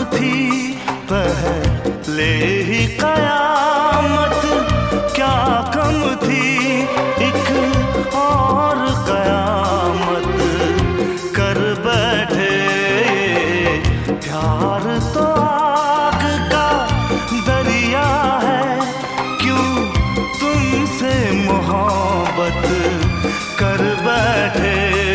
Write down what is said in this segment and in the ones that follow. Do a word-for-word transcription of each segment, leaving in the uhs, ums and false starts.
थी पहले ही कयामत, क्या कम थी एक और कयामत कर बैठे। प्यार तो आग का दरिया है, क्यों तुमसे मोहब्बत कर बैठे।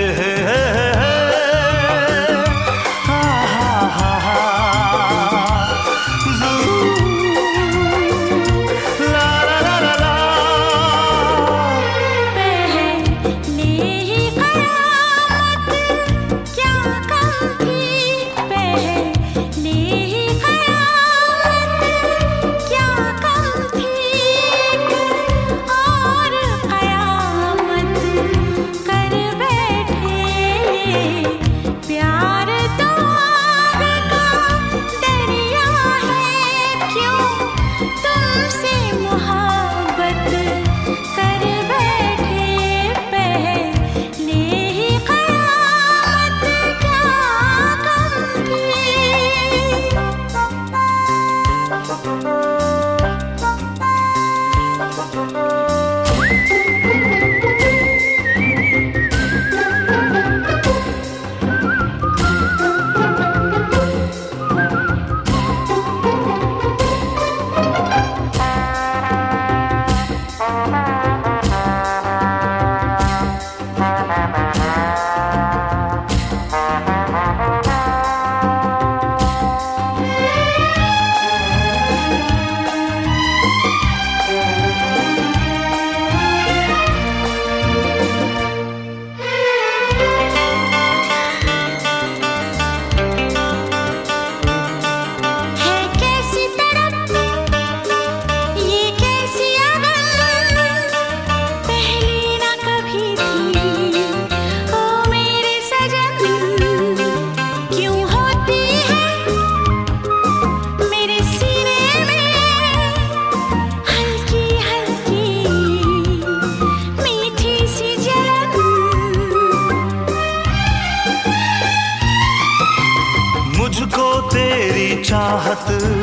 मुझको तेरी चाहत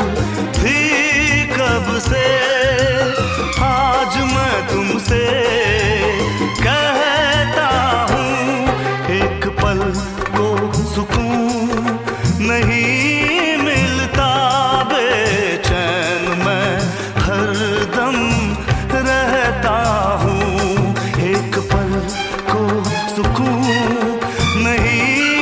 थी कब से, आज मैं तुमसे कहता हूँ। एक पल को सुकून नहीं मिलता, बेचैन मैं हरदम रहता हूँ। एक पल को सुकून नहीं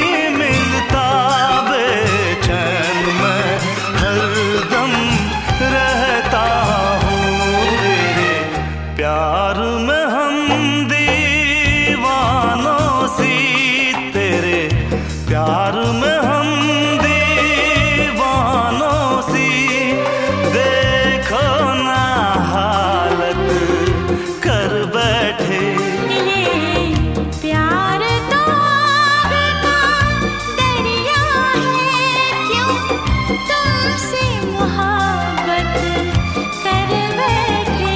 प्यार में हम दीवानों सी, तेरे प्यार में हम दीवानों सी। देखो ना हालत कर बैठे। प्यार तो आग का दरिया है, क्यों तुमसे मोहब्बत कर बैठे।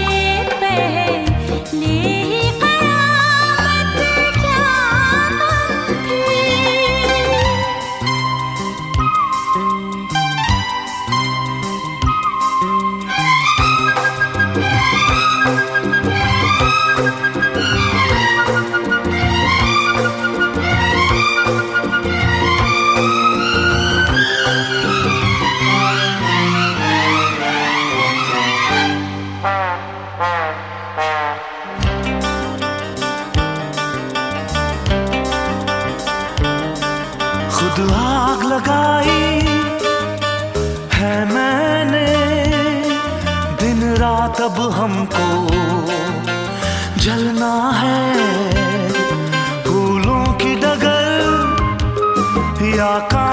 खुद आग लगाई है मैंने, दिन रात अब हमको जलना है। फूलों की डगर या